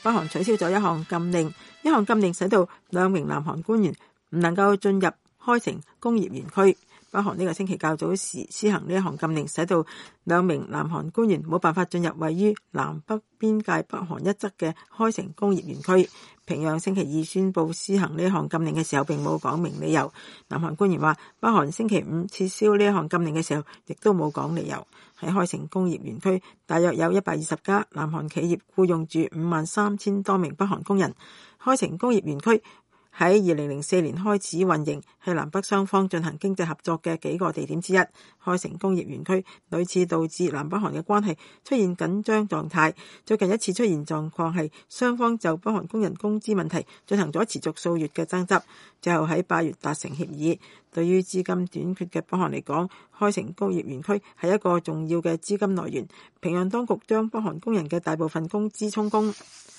北韓取消咗一項禁令，呢項禁令使到2名南韓官員唔能夠進入開城工業園區。北韓呢個星期較早時施行呢一項禁令，使到2名南韓官員冇辦法進入位於南北邊界北韓一側嘅開城工業園區。平壤星期二宣布施行呢一項禁令嘅時候並冇講明理由。南韓官員話北韓星期五撤銷呢一項禁令嘅時候亦都冇講理由。喺開城工業園區大約有120家南韓企業僱用住53000多名北韓工人。開城工業園區喺2004年開始運營，係南北雙方進行經濟合作嘅幾個地點之一。開城工業園區屢次導致南北韓嘅關係出現緊張狀態。最近一次出現狀況係雙方就北韓工人工資問題進行咗持續數月嘅爭執，最後喺8月達成協議。對於資金短缺嘅北韓嚟講，開城工業園區係一個重要嘅資金來源。平壤當局將北韓工人嘅大部分工資充公。